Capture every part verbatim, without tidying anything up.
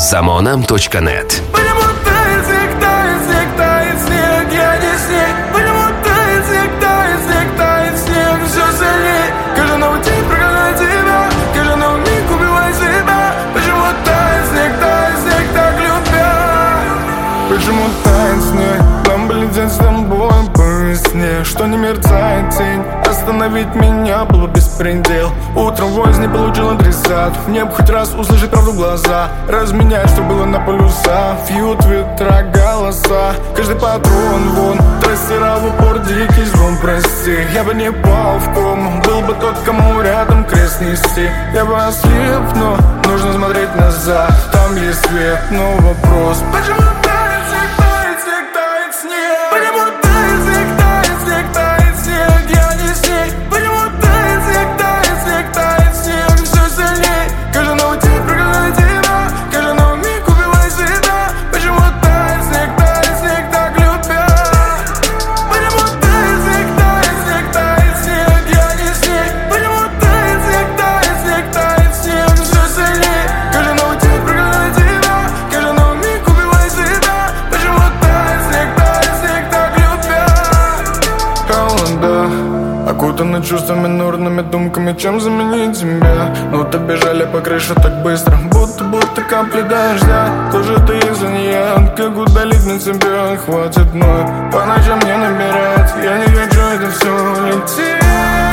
замонам точка нет. Почему тает снег, тает снег, тает снег, я не снег. Почему тает снег, тает снег, тает снег, все сильнее. Каждый новый день прогоняет тебя, каждый новый миг убивает себя. Почему тает снег, тает снег, так любя? Почему тает снег? Нам бы лететь с тобой по весне, что не мерцает тень. Остановить меня было беспредел. Утром войс не получил адресат. Мне бы хоть раз услышать правду в глаза, разменять, что было на полюса. Фьют ветра голоса, каждый патрон вон. Трассера в упор, дикий звон, прости. Я бы не пал в кому, был бы тот, кому рядом крест нести. Я бы ослеп, но нужно смотреть назад. Там есть свет, но вопрос: почему тает снег, тает снег, тает снег? Почему тает снег, тает снег, тает снег, я не снег. Почему тает снег, тает снег, тает снег, все сильнее. Каждый новый день прогоняет тебя, каждый новый миг убивает себя. Почему тает снег, тает снег, так любя? Почему тает снег, тает снег, тает снег, я не снег. Почему тает снег, тает снег, тает снег, все сильнее. Каждый новый день прогоняет тебя, каждый новый миг убивает себя. Почему тает снег, тает снег, так любя? Холода окутаны чувствами, нурными думками, чем заменить тебя. Ну то бежали по крыше так быстро, будто, будто капли дождя. Тоже ты из-за нее, как удалить на тебя? Хватит мной, по ночам не набирать. Я не хочу это все лететь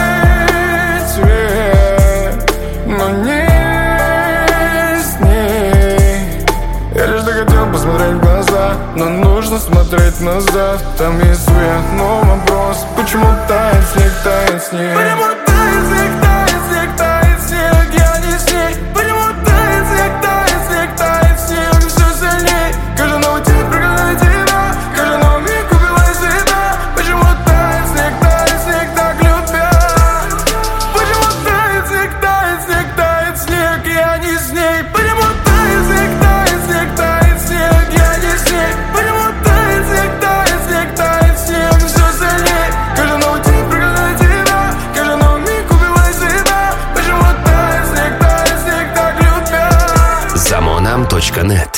вверх, но не с ней. Я лишь захотел посмотреть в глаза, но нужно смотреть назад. Там есть свет, но вопрос: почему тает снег, тает снег? Почему тает снег, тает снег, тает снег, я не снег. Почему тает снег, тает снег, тает снег, все сильнее. Каждый новый день прогоняет тебя, каждый новый миг убивает себя. Почему тает снег, тает снег, так любя? Почему тает снег, тает снег, тает снег, я не снег. Почему тает снег, тает снег, тает снег, я не снег. Почему тает снег, тает снег, тает снег, все сильнее. Каждый новый день прогоняет тебя, каждый новый миг убивает себя. Почему тает снег, тает снег, так любя? замонам точка нет.